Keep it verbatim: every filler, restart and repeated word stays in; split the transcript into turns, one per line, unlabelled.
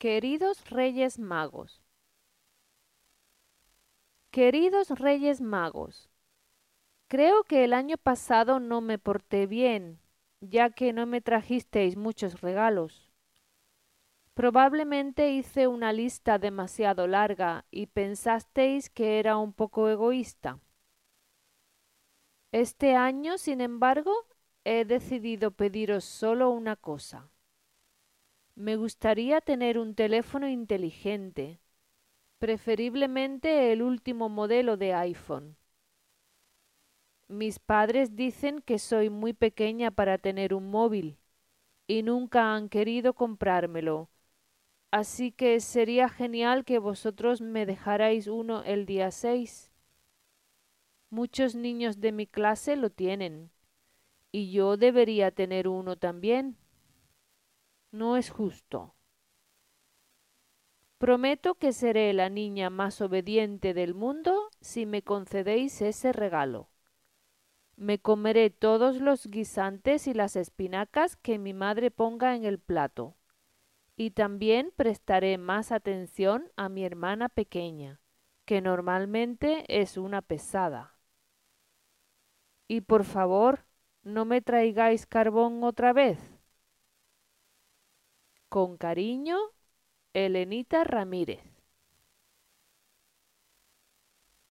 Queridos Reyes Magos, queridos Reyes Magos, creo que el año pasado no me porté bien, ya que no me trajisteis muchos regalos. Probablemente hice una lista demasiado larga y pensasteis que era un poco egoísta. Este año, sin embargo, he decidido pediros solo una cosa. Me gustaría tener un teléfono inteligente, preferiblemente el último modelo de iPhone. Mis padres dicen que soy muy pequeña para tener un móvil y nunca han querido comprármelo, así que sería genial que vosotros me dejarais uno el día seis. Muchos niños de mi clase lo tienen, y yo debería tener uno también. No es justo. Prometo que seré la niña más obediente del mundo si me concedéis ese regalo. Me comeré todos los guisantes y las espinacas que mi madre ponga en el plato, y también prestaré más atención a mi hermana pequeña, que normalmente es una pesada. Y por favor, no me traigáis carbón otra vez. Con cariño, Elenita Ramírez.